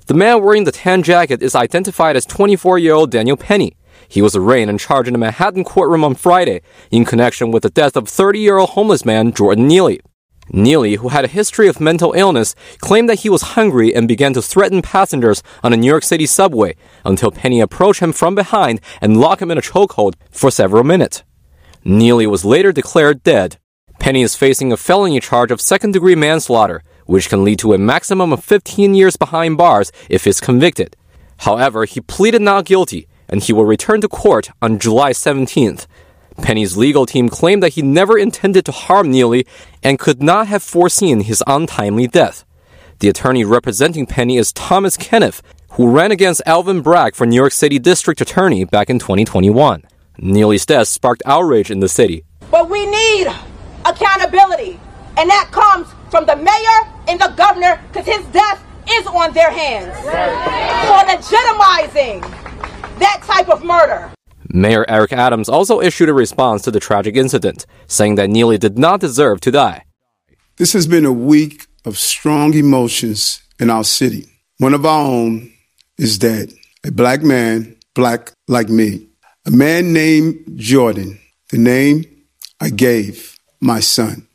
The man wearing the tan jacket is identified as 24-year-old Daniel Penny. He was arraigned and charged in a Manhattan courtroom on Friday in connection with the death of 30-year-old homeless man Jordan Neely. Neely, who had a history of mental illness, claimed that he was hungry and began to threaten passengers on a New York City subway until Penny approached him from behind and locked him in a chokehold for several minutes. Neely was later declared dead. Penny is facing a felony charge of second-degree manslaughter, which can lead to a maximum of 15 years behind bars if he's convicted. However, he pleaded not guilty, and he will return to court on July 17th. Penny's legal team claimed that he never intended to harm Neely and could not have foreseen his untimely death. The attorney representing Penny is Thomas Kenneth, who ran against Alvin Bragg for New York City District Attorney back in 2021. Neely's death sparked outrage in the city. But we need accountability, and that comes from the mayor and the governor, because his death is on their hands for legitimizing that type of murder. Mayor Eric Adams also issued a response to the tragic incident, saying that Neely did not deserve to die. This has been a week of strong emotions in our city. One of our own is dead. A black man, black like me. A man named Jordan, the name I gave my son.